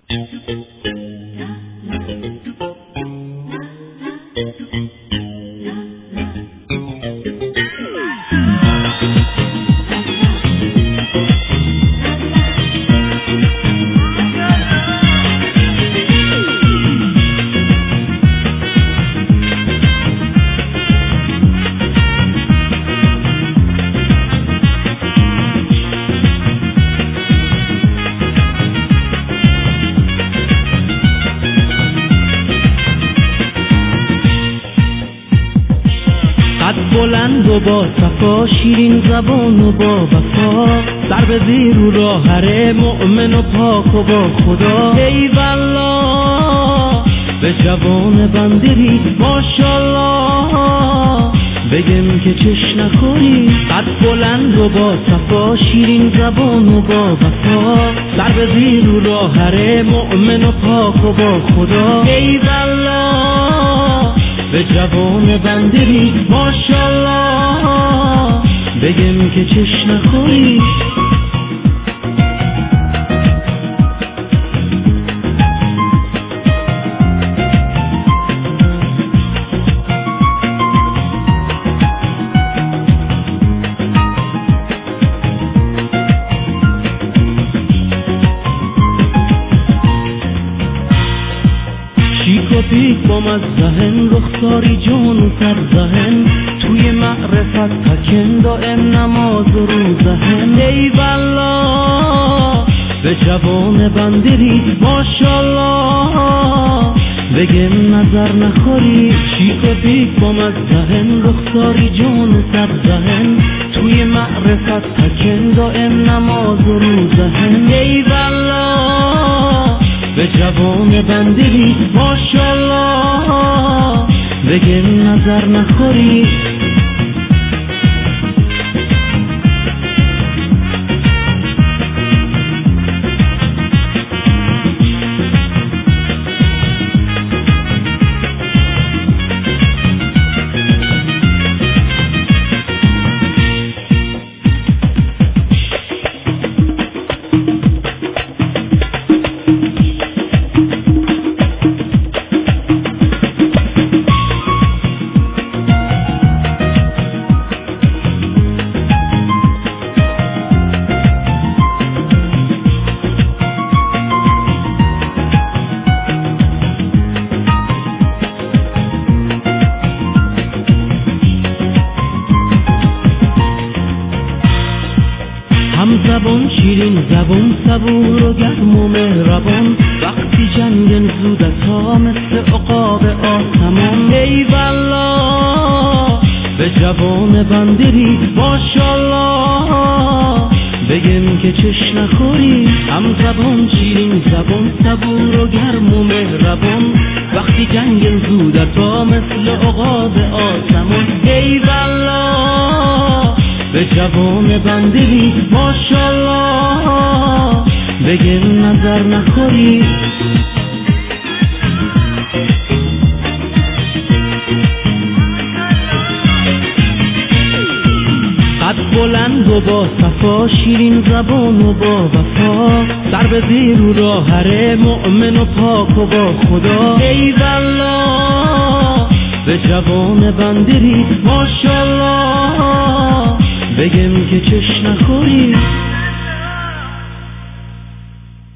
بلند و با صفا، شیرین زبان و با وفا، سر به زیر و راهره، مؤمن و پاک و با خدا. ای والله به جوان بندری ماشالله، بگم که چش نخوری. قد بلند و با صفا، شیرین زبان و با وفا، سر به زیر و راهره، مؤمن و پاک و با خدا. ای والله به جوان بندری ماشالله، بگم که چش نخوری. شیک و پیک با مزهن، رخساری جون سر زهن، توی معرفت تکن، دائم نماز و روزهن. ای والله به جوان بندری ماشالله، بگم نظر نخوری. شیک و پیک با مزهن، رخساری جون سر زهن، توی معرفت تکن، دائم نماز و روزهن. ای والله به جوان بندری ماشالله، بگم نظر نخوری. هم زبان شیرین زبان، صبور و گرم و مهربان، وقتی جنگن زودت ها مثل عقاب آسمان. ای والله به جوان بندری ماشالله، بگم که چش نخوری. هم زبان شیرین زبان، صبور و گرم و مهربان، وقتی جنگن زودت ها مثل عقاب آسمان. ای والله به جوان بندری ماشالله، بگم نظر نخوری. قد بلند و با صفا، شیرین زبان و با وفا، سر به زیر و راهره، مؤمن و پاک و با خدا. ای والله به جوان بندری ماشالله، بگم که چش نخوری.